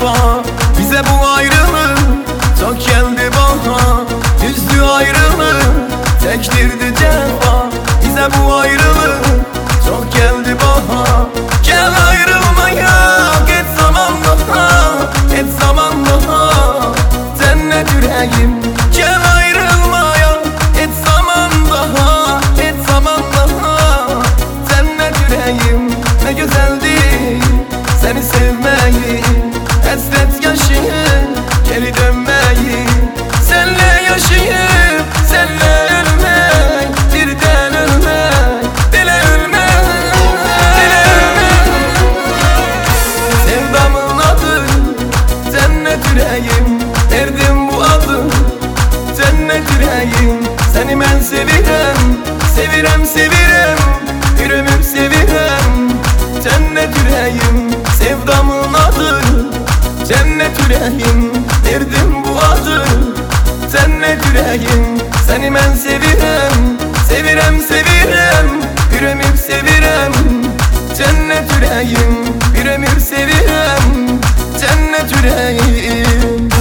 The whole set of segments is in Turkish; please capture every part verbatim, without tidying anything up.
cefa. Bize bu ayrılık çok geldi bana. Üzdü ayrılık çektirdi cefa. Bize bu ayrılık çok geldi bana. Gel ayrılmaya, et zaman daha, et zaman daha. Cennet yüreğim, gel ayrılmaya, et zaman daha, et zaman daha. Cennet yüreğim, ne güzeldi seni sevmeyi, hasret yaşayıp geri dönmeyi. Senle yaşayıp senle ölmek, birden ölmek, dile ölmek, dile ölmek. Sevdamın adı cennet yüreğim, verdim bu adı cennet yüreğim. Seni ben sevirem, sevirem, sevirem, yürümüp sevirem. Cennet yüreğim, sevdamın adı cennet yüreğim, verdim bu adı cennet yüreğim. Seni ben sevirem, sevirem, sevirem, yürümüp sevirem. Cennet yüreğim, yürümüp sevirem. Cennet yüreğim.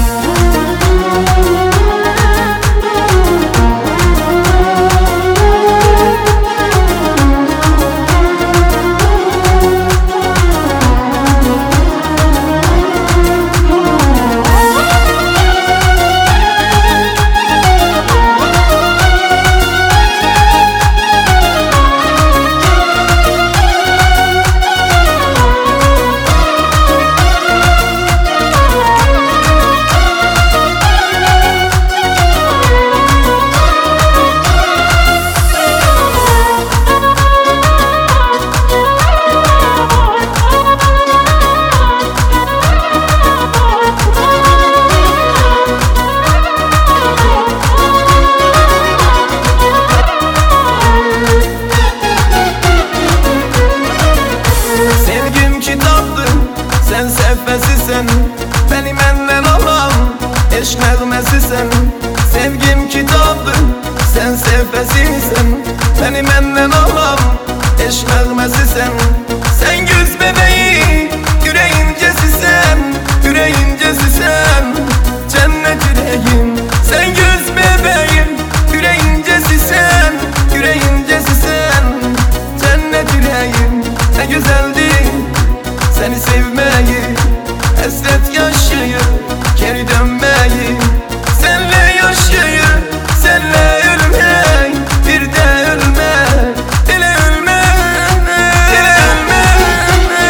Sen sefesisin, benim benden alan eşk nağmesisin. Sevgim kitaptır, sen sefesisin, benim benden alan eşk nağmesisin. Sen göz bebeği, yüreğimcesisin, yüreğimcesisin. Cennet yüreğim, sen göz bebeğim, yüreğimcesisin, yüreğimcesisin. Cennet yüreğim, ne güzeldi seni sevmeyi, hasret yaşayıp geri dönmeyi. Senle yaşayıp senle ölmek, bir de ölmek, dile ölmek, dile ölmek.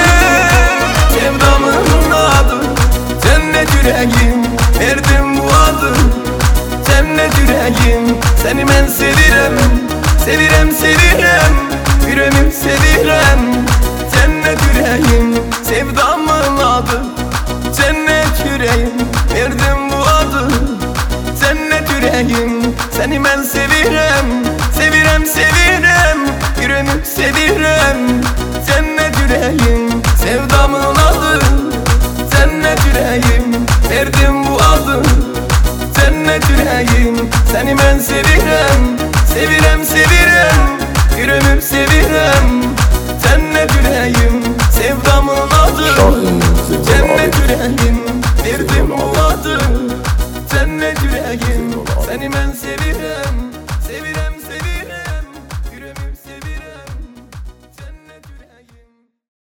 Sevdamın adı cennet yüreğim, verdim bu adı cennet yüreğim. Seni ben sevirem, sevirem, sevirem, yürümüp sevirem. Cennet yüreğim, sevdamın adı cennet yüreğim, verdim bu adı cennet yüreğim. Seni ben sevirem, sevirem, sevirem, yürümüp sevirem. Cennet yüreğim, sevdamın adı cennet yüreğim, verdim bu adı cennet yüreğim. Seni ben sevirem,